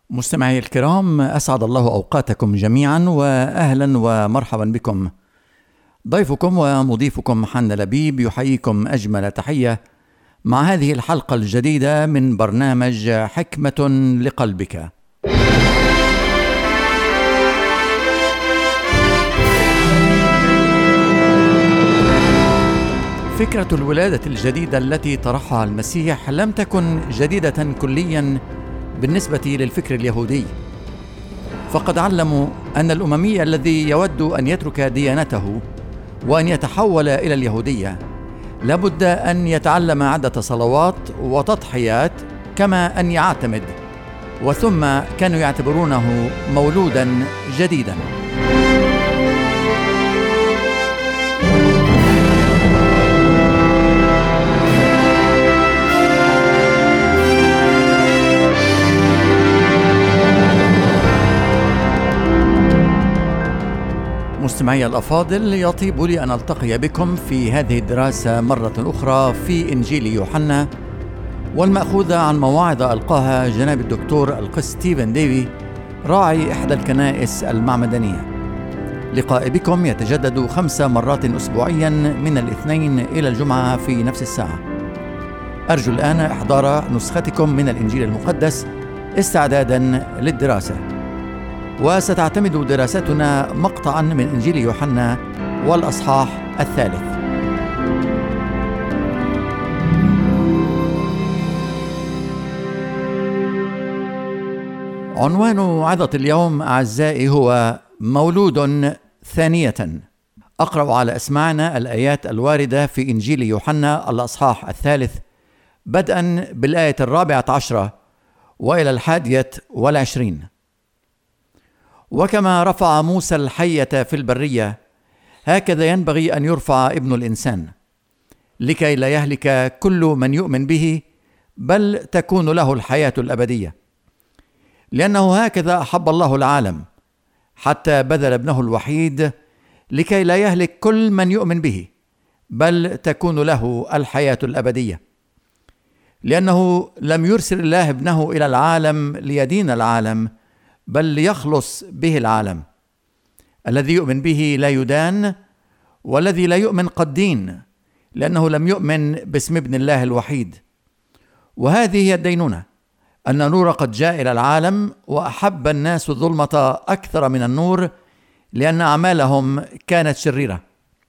مستمعي الكرام، أسعد الله أوقاتكم جميعا وأهلا ومرحبا بكم. ضيفكم ومضيفكم حنا لبيب يحييكم أجمل تحية مع هذه الحلقة الجديدة من برنامج حكمة لقلبك. فكرة الولادة الجديدة التي طرحها المسيح لم تكن جديدة كليا بالنسبة للفكر اليهودي، فقد علموا أن الأممي الذي يود أن يترك ديانته وأن يتحول إلى اليهودية لابد أن يتعلم عدة صلوات وتضحيات كما أن يعتمد، وثم كانوا يعتبرونه مولودا جديدا. مستمعي الأفاضل، يطيب لي أن ألتقي بكم في هذه الدراسة مرة أخرى في إنجيل يوحنا، والمأخوذة عن مواعظ ألقاها جناب الدكتور القس ستيفن ديفي راعي إحدى الكنائس المعمدانية. لقائي بكم يتجدد 5 مرات أسبوعيا من الاثنين إلى الجمعة في نفس الساعة. أرجو الآن إحضار نسختكم من الإنجيل المقدس استعدادا للدراسة، وستعتمد دراستنا مقطعا من إنجيل يوحنا والأصحاح 3. عنوان وعظة اليوم أعزائي هو مولود ثانية. أقرأ على أسماعنا الآيات الواردة في إنجيل يوحنا الأصحاح 3 بدءا بالآية 14 وإلى 21. وكما رفع موسى الحية في البرية، هكذا ينبغي أن يرفع ابن الإنسان، لكي لا يهلك كل من يؤمن به، بل تكون له الحياة الأبدية. لأنه هكذا أحب الله العالم حتى بذل ابنه الوحيد، لكي لا يهلك كل من يؤمن به، بل تكون له الحياة الأبدية. لأنه لم يرسل الله ابنه إلى العالم ليدين العالم، بل ليخلص به العالم. الذي يؤمن به لا يدان، والذي لا يؤمن قد دين، لأنه لم يؤمن باسم ابن الله الوحيد. وهذه هي الدينونة، أن النور قد جاء إلى العالم، وأحب الناس الظلمة أكثر من النور، لأن أعمالهم كانت شريرة.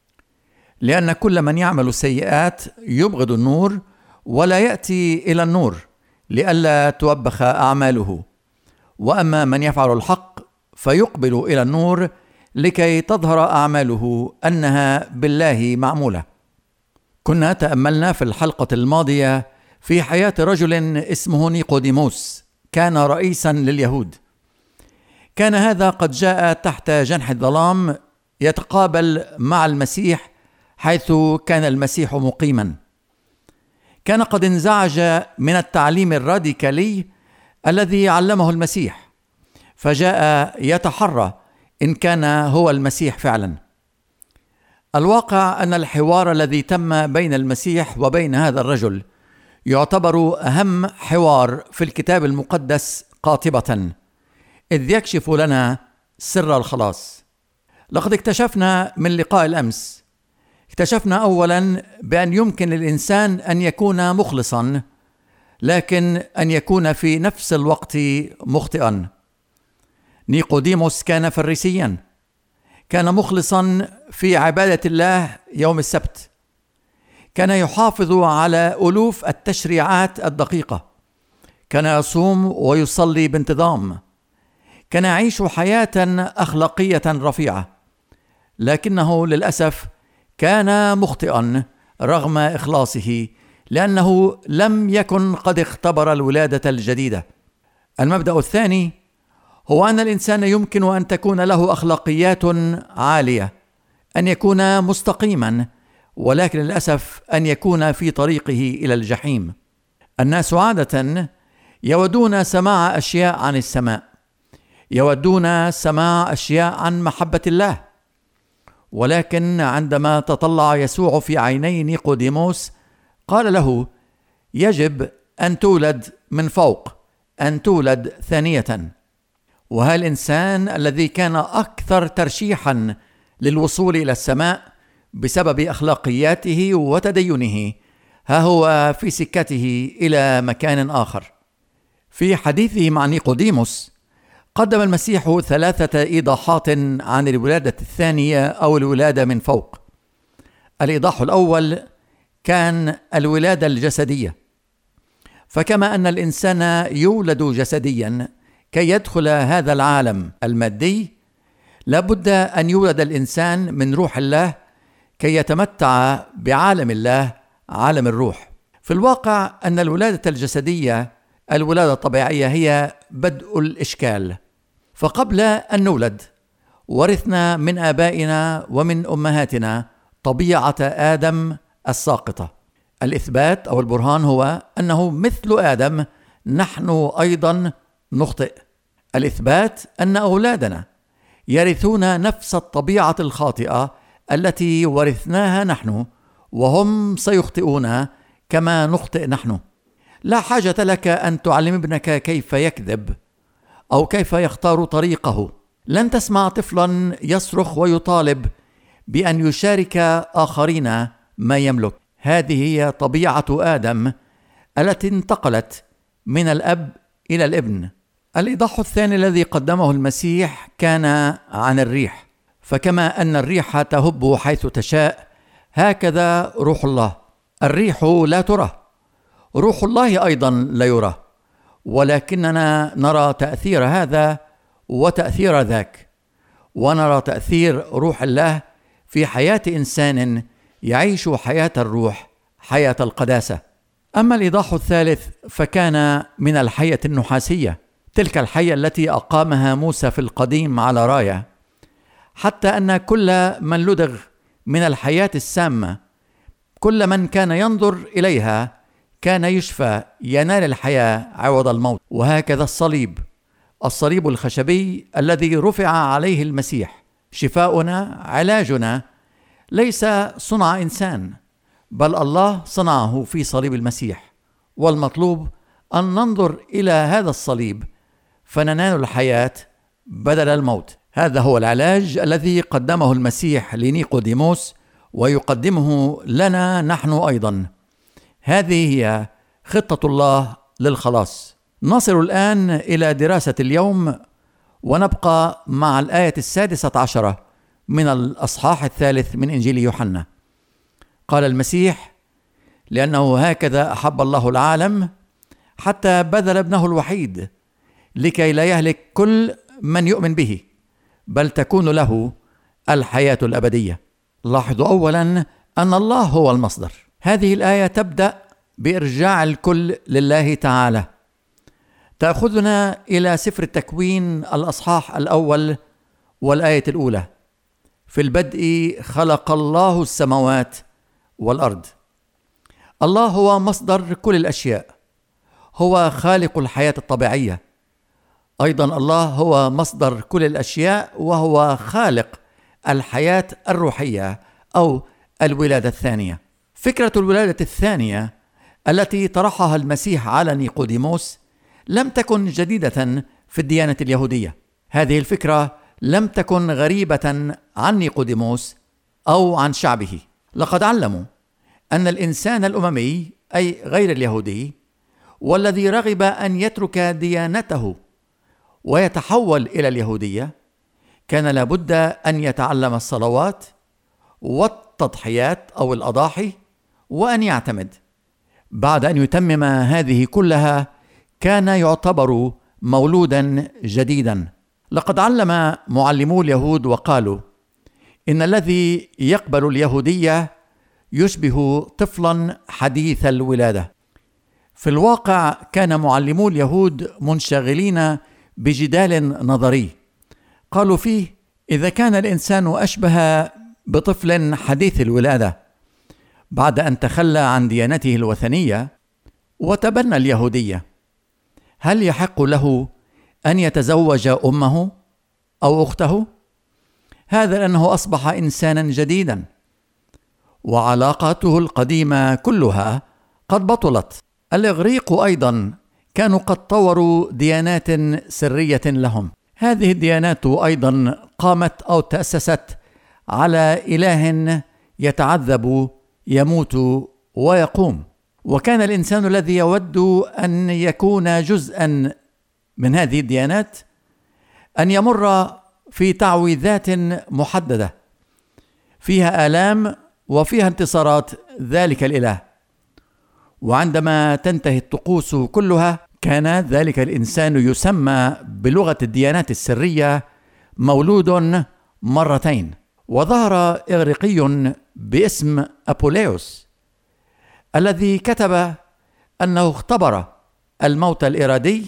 لأن كل من يعمل السيئات يبغض النور ولا يأتي إلى النور، لئلا توبخ أعماله. وأما من يفعل الحق فيقبل إلى النور، لكي تظهر أعماله أنها بالله معمولة. كنا تأملنا في الحلقة الماضية في حياة رجل اسمه نيقوديموس، كان رئيسا لليهود. كان هذا قد جاء تحت جنح الظلام يتقابل مع المسيح حيث كان المسيح مقيما. كان قد انزعج من التعليم الراديكالي الذي علمه المسيح، فجاء يتحرى إن كان هو المسيح فعلا. الواقع أن الحوار الذي تم بين المسيح وبين هذا الرجل يعتبر أهم حوار في الكتاب المقدس قاطبة، إذ يكشف لنا سر الخلاص. لقد اكتشفنا من لقاء الأمس، اكتشفنا أولا بأن يمكن للإنسان أن يكون مخلصا، لكن أن يكون في نفس الوقت مخطئا. نيقوديموس كان فريسيا، كان مخلصا في عبادة الله يوم السبت، كان يحافظ على ألوف التشريعات الدقيقة، كان يصوم ويصلي بانتظام، كان يعيش حياة أخلاقية رفيعة، لكنه للأسف كان مخطئا رغم إخلاصه، لأنه لم يكن قد اختبر الولادة الجديدة. المبدأ الثاني هو أن الإنسان يمكن أن تكون له أخلاقيات عالية، أن يكون مستقيما، ولكن للأسف أن يكون في طريقه إلى الجحيم. الناس عادة يودون سماع أشياء عن السماء، يودون سماع أشياء عن محبة الله، ولكن عندما تطلع يسوع في عيني نيقوديموس قال له: يجب أن تولد من فوق، أن تولد ثانية. وها الإنسان الذي كان أكثر ترشيحا للوصول إلى السماء بسبب أخلاقياته وتدينه، ها هو في سكته إلى مكان آخر. في حديثه مع نيقوديموس قدم المسيح 3 إيضاحات عن الولادة الثانية أو الولادة من فوق. الإيضاح الأول كان الولادة الجسدية، فكما أن الإنسان يولد جسديا كي يدخل هذا العالم المادي، لابد أن يولد الإنسان من روح الله كي يتمتع بعالم الله، عالم الروح. في الواقع أن الولادة الجسدية، الولادة الطبيعية، هي بدء الإشكال. فقبل أن نولد ورثنا من آبائنا ومن أمهاتنا طبيعة آدم الساقطة. الإثبات أو البرهان هو أنه مثل آدم نحن أيضا نخطئ. الإثبات أن أولادنا يرثون نفس الطبيعة الخاطئة التي ورثناها نحن، وهم سيخطئون كما نخطئ نحن. لا حاجة لك أن تعلم ابنك كيف يكذب أو كيف يختار طريقه. لن تسمع طفلا يصرخ ويطالب بأن يشارك آخرين ما يملك. هذه هي طبيعة آدم التي انتقلت من الأب إلى الابن. الإيضاح الثاني الذي قدمه المسيح كان عن الريح. فكما أن الريح تهب حيث تشاء، هكذا روح الله. الريح لا ترى، روح الله أيضا لا يرى، ولكننا نرى تأثير هذا وتأثير ذاك، ونرى تأثير روح الله في حياة إنسان يعيش حياة الروح، حياة القداسة. أما الإيضاح الثالث فكان من الحية النحاسية، تلك الحية التي أقامها موسى في القديم على راية، حتى أن كل من لدغ من الحياة السامة، كل من كان ينظر إليها كان يشفى، ينال الحياة عوض الموت. وهكذا الصليب الخشبي الذي رفع عليه المسيح، شفاؤنا، علاجنا، ليس صنع إنسان، بل الله صنعه في صليب المسيح. والمطلوب أن ننظر إلى هذا الصليب فننال الحياة بدل الموت. هذا هو العلاج الذي قدمه المسيح لنيقوديموس ويقدمه لنا نحن أيضا. هذه هي خطة الله للخلاص. نصل الآن إلى دراسة اليوم، ونبقى مع الآية 16 من الأصحاح 3 من إنجيل يوحنا. قال المسيح: لأنه هكذا أحب الله العالم حتى بذل ابنه الوحيد، لكي لا يهلك كل من يؤمن به، بل تكون له الحياة الأبدية. لاحظوا أولا أن الله هو المصدر. هذه الآية تبدأ بإرجاع الكل لله تعالى، تأخذنا إلى سفر التكوين الأصحاح 1 والآية 1: في البدء خلق الله السماوات والأرض. الله هو مصدر كل الأشياء، هو خالق الحياة الطبيعية. أيضا الله هو مصدر كل الأشياء، وهو خالق الحياة الروحية أو الولادة الثانية. فكرة الولادة الثانية التي طرحها المسيح على نيقوديموس لم تكن جديدة في الديانة اليهودية. هذه الفكرة لم تكن غريبة عن نيقوديموس أو عن شعبه. لقد علموا أن الإنسان الأممي، أي غير اليهودي، والذي رغب أن يترك ديانته ويتحول إلى اليهودية، كان لابد أن يتعلم الصلوات والتضحيات أو الأضاحي، وأن يعتمد. بعد أن يتمم هذه كلها كان يعتبر مولودا جديدا. لقد علم معلمو اليهود وقالوا إن الذي يقبل اليهودية يشبه طفلا حديث الولادة. في الواقع كان معلمو اليهود منشغلين بجدال نظري، قالوا فيه: إذا كان الإنسان أشبه بطفل حديث الولادة بعد أن تخلى عن ديانته الوثنية وتبنى اليهودية، هل يحق له أن يتزوج أمه أو أخته؟ هذا لأنه أصبح إنسانا جديدا، وعلاقاته القديمة كلها قد بطلت. الإغريق أيضا كانوا قد طوروا ديانات سرية لهم. هذه الديانات أيضا قامت أو تأسست على إله يتعذب، يموت ويقوم. وكان الإنسان الذي يود أن يكون جزءا من هذه الديانات أن يمر في تعويذات محددة فيها آلام وفيها انتصارات ذلك الإله، وعندما تنتهي الطقوس كلها كان ذلك الإنسان يسمى بلغة الديانات السرية مولود مرتين. وظهر إغريقي باسم أبوليوس الذي كتب أنه اختبر الموت الإرادي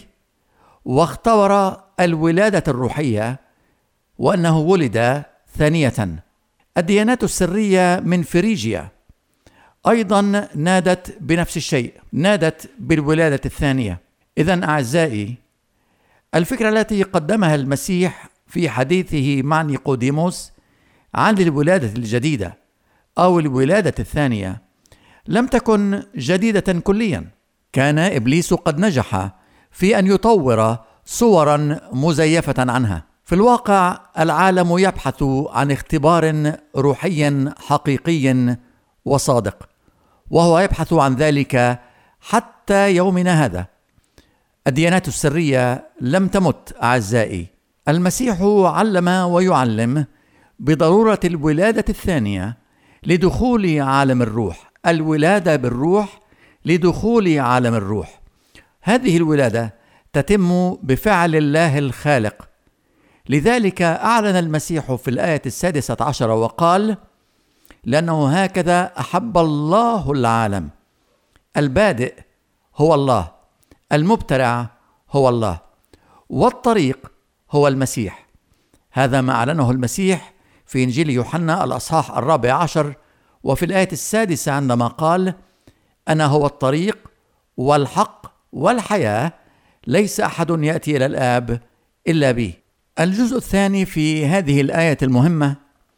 واختبر الولادة الروحية وأنه ولد ثانية. الديانات السرية من فريجيا أيضا نادت بنفس الشيء، نادت بالولادة الثانية. إذن أعزائي، الفكرة التي قدمها المسيح في حديثه مع نيقوديموس عن الولادة الجديدة أو الولادة الثانية لم تكن جديدة كليا. كان إبليس قد نجح في أن يطور صورا مزيفة عنها. في الواقع العالم يبحث عن اختبار روحي حقيقي وصادق، وهو يبحث عن ذلك حتى يومنا هذا. الديانات السرية لم تمت أعزائي. المسيح علم ويعلم بضرورة الولادة الثانية لدخول عالم الروح، الولادة بالروح لدخول عالم الروح. هذه الولادة تتم بفعل الله الخالق. لذلك أعلن المسيح في الآية 16 وقال: لأنه هكذا أحب الله العالم. البادئ هو الله، المبتدع هو الله، والطريق هو المسيح. هذا ما أعلنه المسيح في إنجيل يوحنا الأصحاح 14 وفي الآية 6 عندما قال: أنا هو الطريق والحق والحياة، ليس أحد يأتي إلى الآب إلا بي. الجزء الثاني في هذه الآية المهمة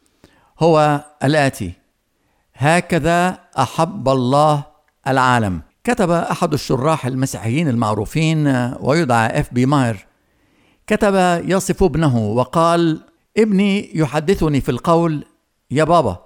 هو الآتي: هكذا أحب الله العالم. كتب أحد الشراح المسيحيين المعروفين ويدعى اف بي ماير، كتب يصف ابنه وقال: ابني يحدثني في القول: يا بابا،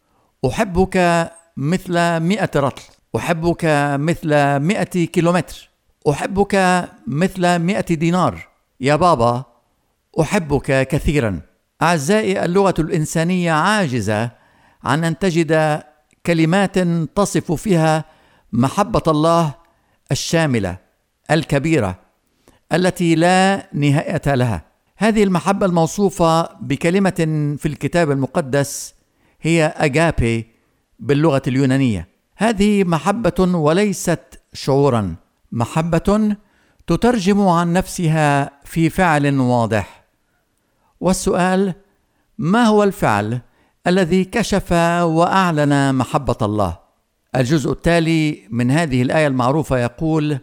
أحبك مثل 100 رطل، أحبك مثل 100 كيلومتر، أحبك مثل 100 دينار. يا بابا، أحبك كثيرا. أعزائي، اللغة الإنسانية عاجزة عن أن تجد كلمات تصف فيها محبة الله الشاملة الكبيرة التي لا نهاية لها. هذه المحبة الموصوفة بكلمة في الكتاب المقدس هي أجابي باللغة اليونانية. هذه محبة وليست شعورا، محبة تترجم عن نفسها في فعل واضح. والسؤال: ما هو الفعل الذي كشف وأعلن محبة الله؟ الجزء التالي من هذه الآية المعروفة يقول: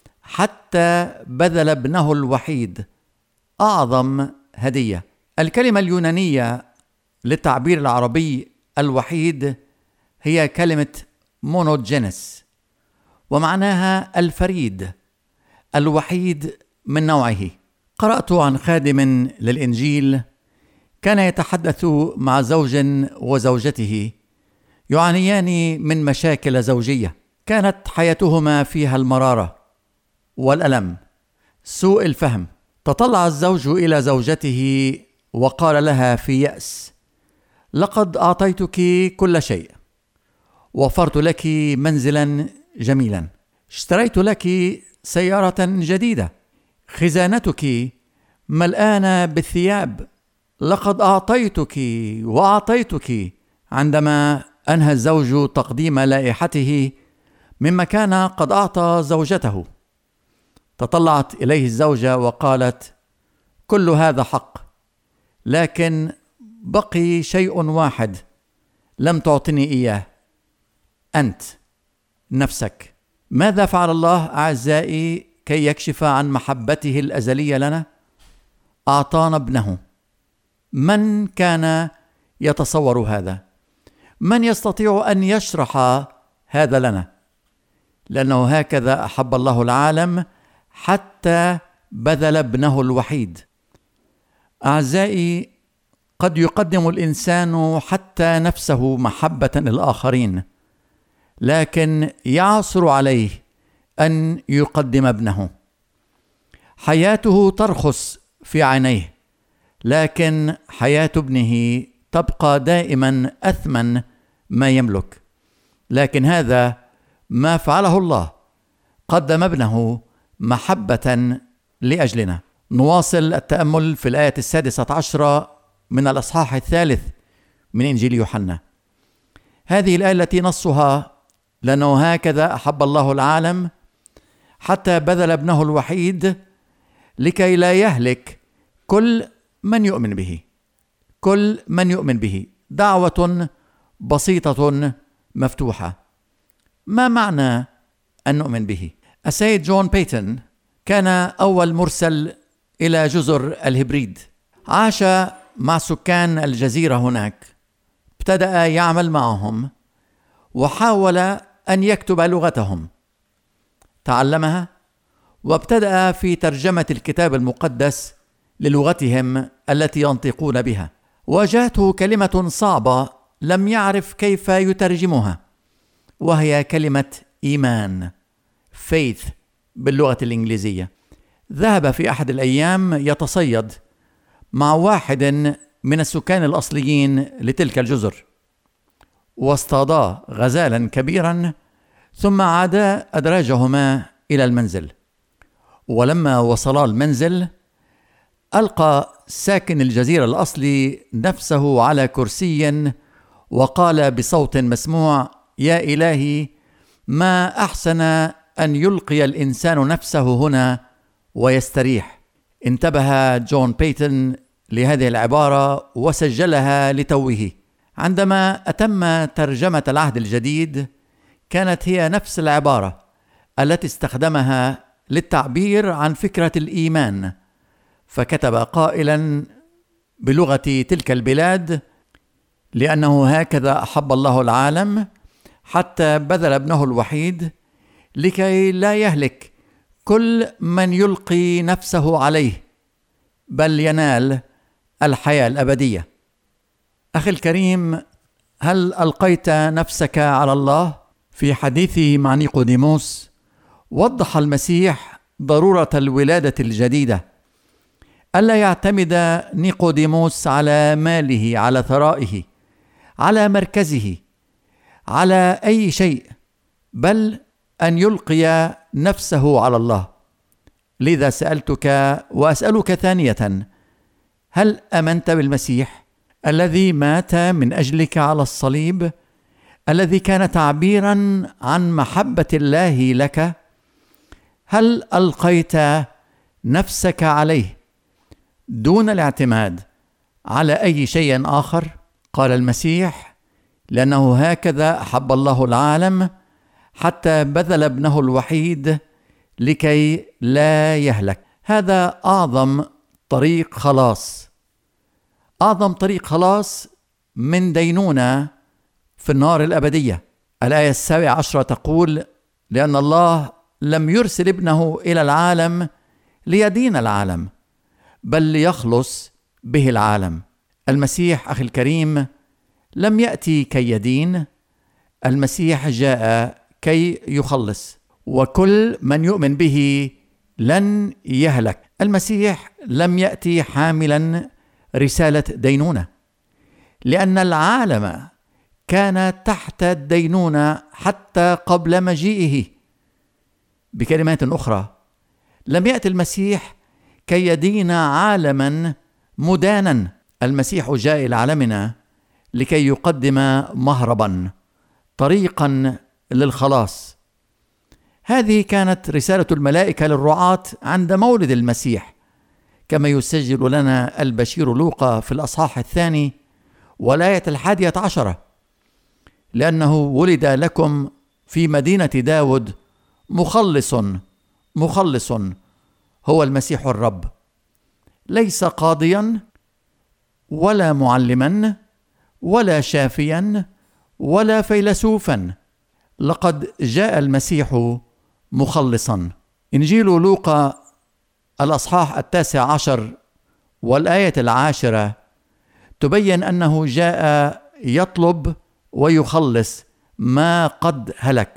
حتى بذل ابنه الوحيد، أعظم هدية. الكلمة اليونانية للتعبير العربي الوحيد هي كلمة مونوجينس، ومعناها الفريد، الوحيد من نوعه. قرأت عن خادم للإنجيل كان يتحدث مع زوج وزوجته يعانيان من مشاكل زوجية، كانت حياتهما فيها المرارة والألم، سوء الفهم. تطلع الزوج إلى زوجته وقال لها في يأس: لقد أعطيتك كل شيء، وفرت لك منزلا جميلا، اشتريت لك سيارة جديدة، خزانتك ملآنة بالثياب، لقد أعطيتك وأعطيتك. عندما أنهى الزوج تقديم لائحته مما كان قد أعطى زوجته، تطلعت إليه الزوجة وقالت: كل هذا حق، لكن بقي شيء واحد لم تعطني إياه، أنت نفسك. ماذا فعل الله أعزائي كي يكشف عن محبته الأزلية لنا؟ أعطانا ابنه. من كان يتصور هذا؟ من يستطيع أن يشرح هذا لنا؟ لأنه هكذا أحب الله العالم حتى بذل ابنه الوحيد. أعزائي، قد يقدم الإنسان حتى نفسه محبة للآخرين، لكن يعصر عليه أن يقدم ابنه. حياته ترخص في عينيه، لكن حياة ابنه تبقى دائما أثمن ما يملك. لكن هذا ما فعله الله، قدم ابنه محبة لأجلنا. نواصل التأمل في الآية 16 من الأصحاح 3 من إنجيل يوحنا. هذه الآية التي نصها: لأنه هكذا أحب الله العالم حتى بذل ابنه الوحيد لكي لا يهلك كل من يؤمن به. كل من يؤمن به، دعوة بسيطة مفتوحة. ما معنى أن نؤمن به؟ السيد جون بيتن كان أول مرسل إلى جزر الهبريد، عاش مع سكان الجزيرة هناك، ابتدأ يعمل معهم وحاول أن يكتب لغتهم، تعلمها وابتدأ في ترجمة الكتاب المقدس للغتهم التي ينطقون بها. واجهته كلمة صعبة لم يعرف كيف يترجمها، وهي كلمة إيمان، faith باللغة الإنجليزية. ذهب في أحد الأيام يتصيد مع واحد من السكان الأصليين لتلك الجزر، واصطادا غزالا كبيرا، ثم عادا أدراجهما إلى المنزل. ولما وصلا المنزل، ألقى ساكن الجزيرة الأصلي نفسه على كرسي وقال بصوت مسموع: يا إلهي، ما أحسن أن يلقي الإنسان نفسه هنا ويستريح. انتبه جون بيتن لهذه العبارة وسجلها لتوه. عندما أتم ترجمة العهد الجديد، كانت هي نفس العبارة التي استخدمها للتعبير عن فكرة الإيمان، فكتب قائلا بلغة تلك البلاد: لأنه هكذا أحب الله العالم حتى بذل ابنه الوحيد لكي لا يهلك كل من يلقي نفسه عليه، بل ينال الحياة الأبدية. أخي الكريم، هل ألقيت نفسك على الله؟ في حديثه مع نيقوديموس وضح المسيح ضرورة الولادة الجديدة، ألا يعتمد نيقوديموس على ماله، على ثرائه، على مركزه، على أي شيء، بل أن يلقي نفسه على الله. لذا سألتك وأسألك ثانية: هل آمنت بالمسيح الذي مات من أجلك على الصليب، الذي كان تعبيرا عن محبة الله لك؟ هل ألقيت نفسك عليه دون الاعتماد على أي شيء آخر؟ قال المسيح: لأنه هكذا أحب الله العالم حتى بذل ابنه الوحيد لكي لا يهلك. هذا أعظم طريق خلاص، أعظم طريق خلاص من دينونة في النار الأبدية. الآية 17 تقول: لأن الله لم يرسل ابنه إلى العالم ليدين العالم، بل ليخلص به العالم. المسيح أخي الكريم لم يأتي كي يدين، المسيح جاء كي يخلص، وكل من يؤمن به لن يهلك. المسيح لم يأتي حاملا رسالة دينونة، لأن العالم كان تحت الدينونة حتى قبل مجيئه. بكلمات أخرى، لم يأتي المسيح كي يدين عالما مدانا. المسيح جاء إلى عالمنا لكي يقدم مهربا، طريقا للخلاص. هذه كانت رسالة الملائكة للرعاة عند مولد المسيح، كما يسجل لنا البشير لوقا في الأصحاح 2 والآية 11: لأنه ولد لكم في مدينة داود مخلص هو المسيح الرب، ليس قاضيا ولا معلما ولا شافيا ولا فيلسوفا، لقد جاء المسيح مخلصا. إنجيل لوقا الأصحاح 19 والآية 10 تبين أنه جاء يطلب ويخلص ما قد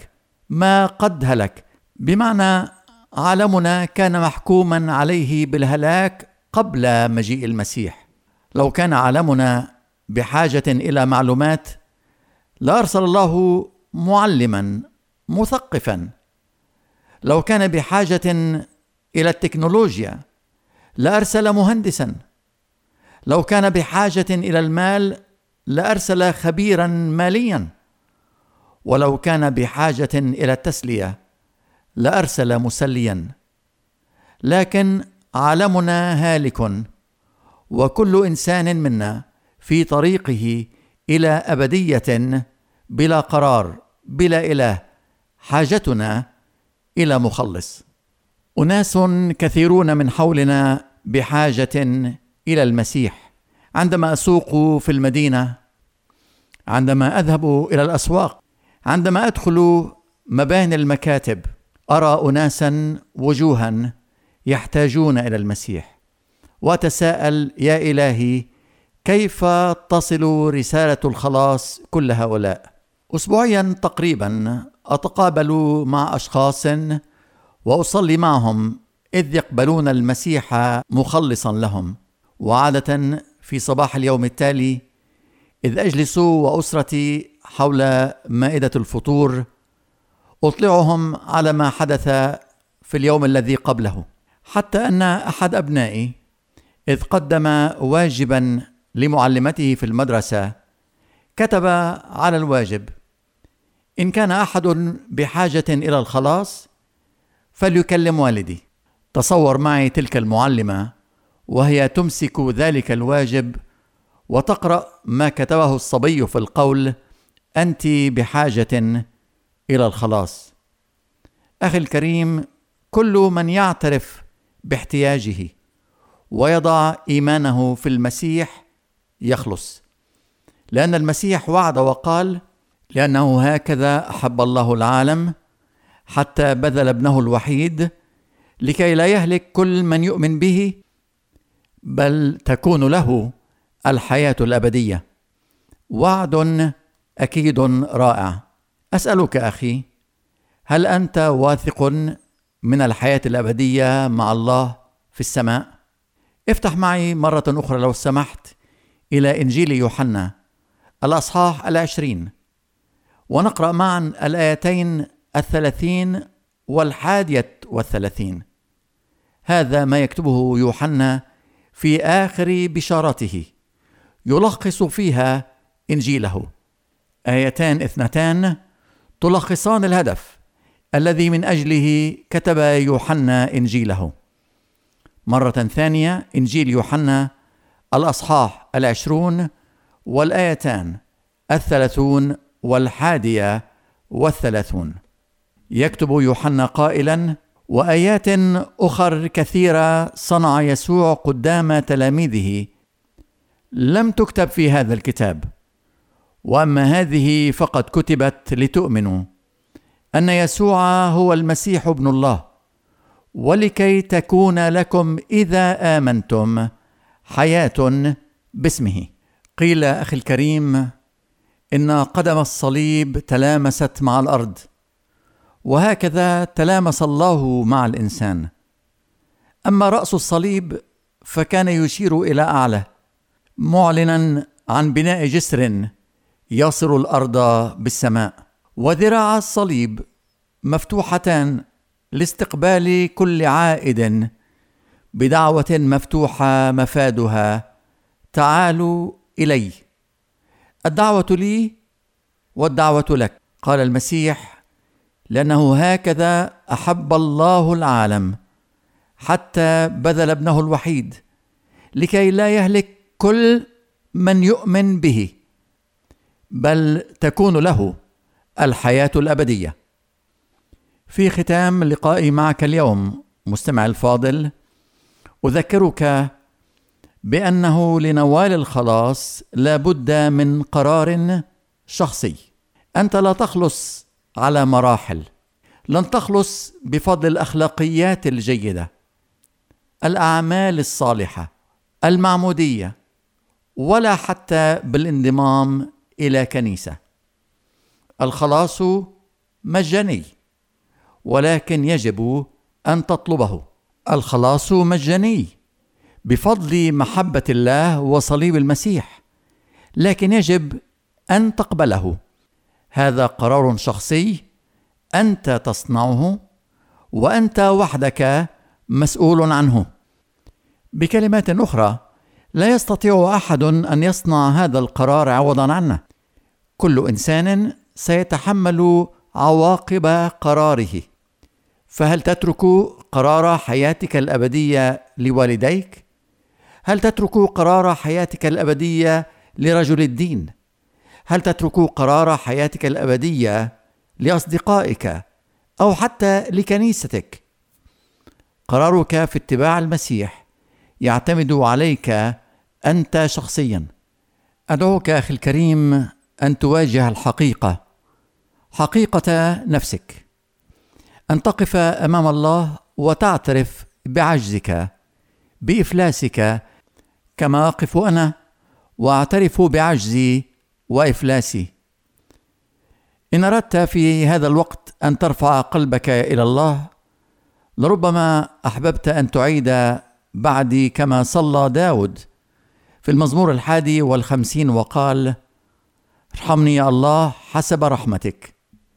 هلك، بمعنى عالمنا كان محكوما عليه بالهلاك قبل مجيء المسيح. لو كان عالمنا بحاجة إلى معلومات لأرسل الله معلما مثقفا. لو كان بحاجة إلى التكنولوجيا لأرسل مهندسا. لو كان بحاجة إلى المال لأرسل خبيرا ماليا. ولو كان بحاجة إلى التسلية لأرسل مسليا. لكن عالمنا هالك، وكل إنسان منا في طريقه إلى أبدية بلا قرار، بلا إله. حاجتنا إلى مخلص. أناس كثيرون من حولنا بحاجة إلى المسيح. عندما أسوق في المدينة، عندما أذهب إلى الأسواق، عندما أدخل مباني المكاتب، أرى أناسا وجوها يحتاجون إلى المسيح، وأتساءل: يا إلهي، كيف تصل رسالة الخلاص كل هؤلاء؟ أسبوعيا تقريبا أتقابل مع أشخاص وأصلي معهم إذ يقبلون المسيح مخلصا لهم. وعادة في صباح اليوم التالي إذ أجلس وأسرتي حول مائدة الفطور أطلعهم على ما حدث في اليوم الذي قبله، حتى أن أحد أبنائي إذ قدم واجبا لمعلمته في المدرسة كتب على الواجب: إن كان أحد بحاجة إلى الخلاص فليكلم والدي. تصور معي تلك المعلمة وهي تمسك ذلك الواجب وتقرأ ما كتبه الصبي في القول: أنت بحاجة إلى الخلاص. أخي الكريم، كل من يعترف باحتياجه ويضع إيمانه في المسيح يخلص، لأن المسيح وعد وقال: لأنه هكذا أحب الله العالم حتى بذل ابنه الوحيد لكي لا يهلك كل من يؤمن به، بل تكون له الحياة الأبدية. وعد أكيد رائع. أسألك أخي، هل أنت واثق من الحياة الأبدية مع الله في السماء؟ افتح معي مرة أخرى لو سمحت إلى إنجيل يوحنا الأصحاح 20، ونقرأ معا الآيتين 30 و31. هذا ما يكتبه يوحنا في آخر بشارته، يلخص فيها إنجيله. آيتان 2 تلخصان الهدف الذي من أجله كتب يوحنا إنجيله. مرة ثانية، إنجيل يوحنا الأصحاح 20 والآيتان 30 و31. يكتب يوحنا قائلا: وآيات أخر كثيرة صنع يسوع قدام تلاميذه لم تكتب في هذا الكتاب، وأما هذه فقد كتبت لتؤمنوا أن يسوع هو المسيح ابن الله، ولكي تكون لكم إذا آمنتم حياة باسمه. قيل أخي الكريم إن قدم الصليب تلامست مع الأرض، وهكذا تلامس الله مع الإنسان. أما رأس الصليب فكان يشير إلى أعلى، معلنا عن بناء جسر يصل الأرض بالسماء. وذراع الصليب مفتوحتان لاستقبال كل عائد بدعوة مفتوحة مفادها: تعالوا إلي. الدعوة لي والدعوة لك. قال المسيح: لأنه هكذا أحب الله العالم حتى بذل ابنه الوحيد لكي لا يهلك كل من يؤمن به، بل تكون له الحياة الأبدية. في ختام لقائي معك اليوم مستمع الفاضل، أذكرك بأنه لنوال الخلاص لا بد من قرار شخصي. أنت لا تخلص على مراحل، لن تخلص بفضل الأخلاقيات الجيدة، الأعمال الصالحة، المعمودية، ولا حتى بالانضمام إلى كنيسة. الخلاص مجاني، ولكن يجب أن تطلبه. الخلاص مجاني بفضل محبة الله وصليب المسيح، لكن يجب أن تقبله. هذا قرار شخصي أنت تصنعه، وأنت وحدك مسؤول عنه. بكلمات أخرى، لا يستطيع أحد أن يصنع هذا القرار عوضا عنه. كل إنسان سيتحمل عواقب قراره. فهل تترك قرار حياتك الأبدية لوالديك؟ هل تترك قرار حياتك الأبدية لرجل الدين؟ هل تترك قرار حياتك الأبدية لأصدقائك أو حتى لكنيستك؟ قرارك في اتباع المسيح يعتمد عليك أنت شخصيا. أدعوك أخي الكريم أن تواجه الحقيقة، حقيقة نفسك، أن تقف أمام الله وتعترف بعجزك، بإفلاسك، كما أقف أنا وأعترف بعجزي وإفلاسي. إن أردت في هذا الوقت أن ترفع قلبك إلى الله، لربما أحببت أن تعيد بعدي كما صلى داود في المزمور 51 وقال: ارحمني يا الله حسب رحمتك،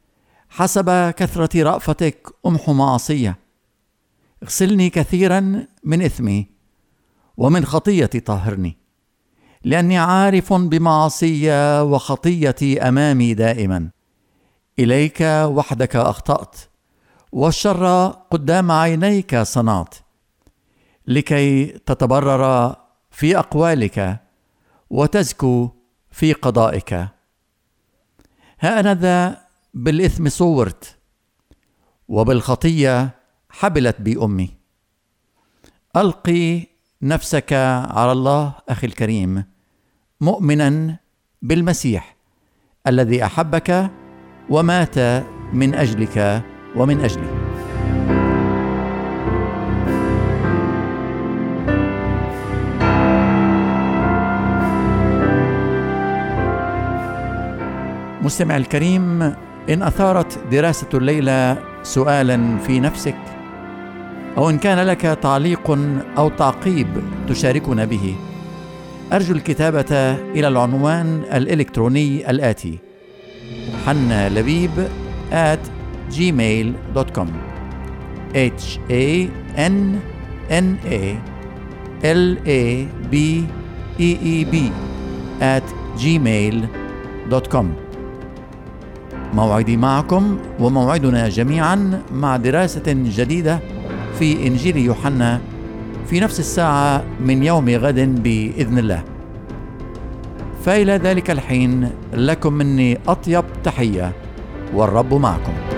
حسب كثرة رأفتك أمحو معصية، اغسلني كثيرا من إثمي ومن خطيتي طهرني، لأني عارف بمعصية وخطيتي أمامي دائما. إليك وحدك أخطأت، والشر قدام عينيك صنعت، لكي تتبرر في أقوالك وتزكو في قضائك. ها أنا ذا بالإثم صورت، وبالخطية حبلت بي أمي. ألقي نفسك على الله أخي الكريم، مؤمنا بالمسيح الذي أحبك ومات من أجلك ومن أجلي. مستمع الكريم، إن أثارت دراسة الليلة سؤالا في نفسك، أو إن كان لك تعليق أو تعقيب تشاركنا به، أرجو الكتابة إلى العنوان الإلكتروني الآتي: hannalabib@gmail.com hannalabeb@gmail.com. موعدي معكم وموعدنا جميعا مع دراسة جديدة في إنجيل يوحنا في نفس الساعة من يوم غد بإذن الله. فإلى ذلك الحين لكم مني أطيب تحية، والرب معكم.